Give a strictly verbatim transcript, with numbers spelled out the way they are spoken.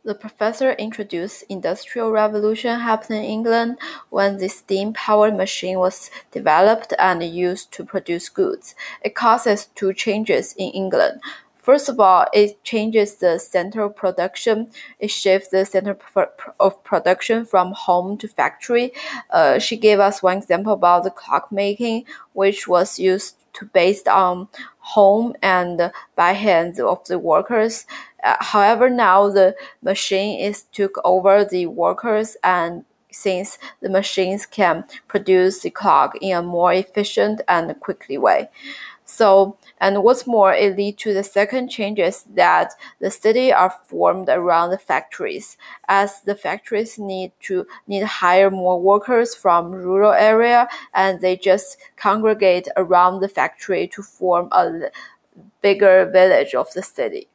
The professor introduced Industrial Revolution happened in England when the steam-powered machine was developed and used to produce goods. It causes two changes in England. First of all, it changes the center of production. It shifts the center of production from home to factory. Uh, she gave us one example about the clock making, which was used to based on home and by hands of the workers. Uh, however, now the machine is took over the workers, and since the machines can produce the clock in a more efficient and quickly way. So, and what's more, it leads to the second changes that the city are formed around the factories, as the factories need to need hire more workers from rural area, and they just congregate around the factory to form a bigger village of the city.